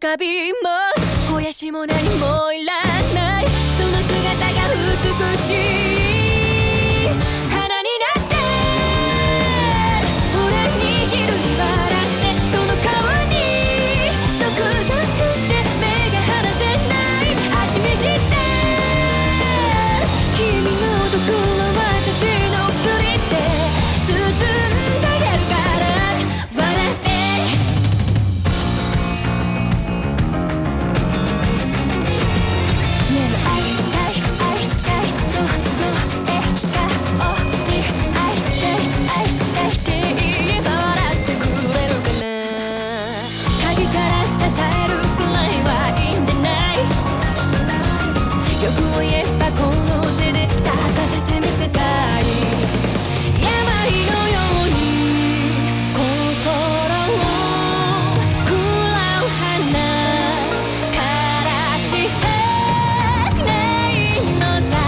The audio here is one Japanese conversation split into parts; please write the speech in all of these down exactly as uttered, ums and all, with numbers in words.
カビも肥やしも何もいらない、その姿が美しい花になって俺に昼に笑ってその顔にゾクゾクして目が離せない味見して君の毒は私の薬って包んであげるから笑ってねえ会いたい会いたいその笑顔に会いたい会いたいって言えば笑ってくれるかな、鍵から支えるくらいはいいんじゃない、欲を言えばこの手で咲かせてみせたい、病のように心を喰らう花からしたくないのさ、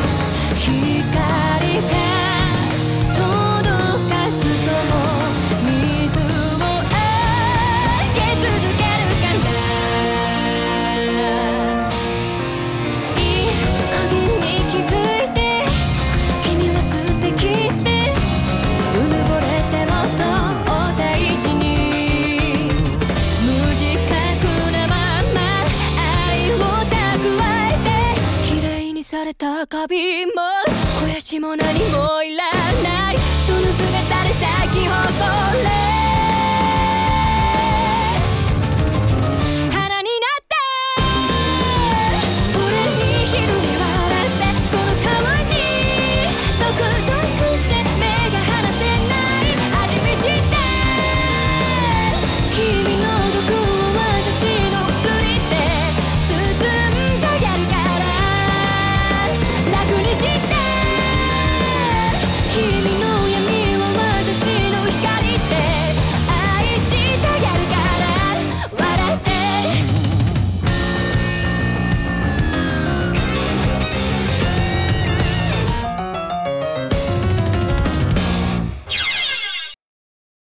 光が届かずとも水をあげ続けるからいい加減に気づいて君は素敵ってうぬぼれてもっとお大事に無自覚なまま愛を蓄えて嫌いにされたカビも肥やしも何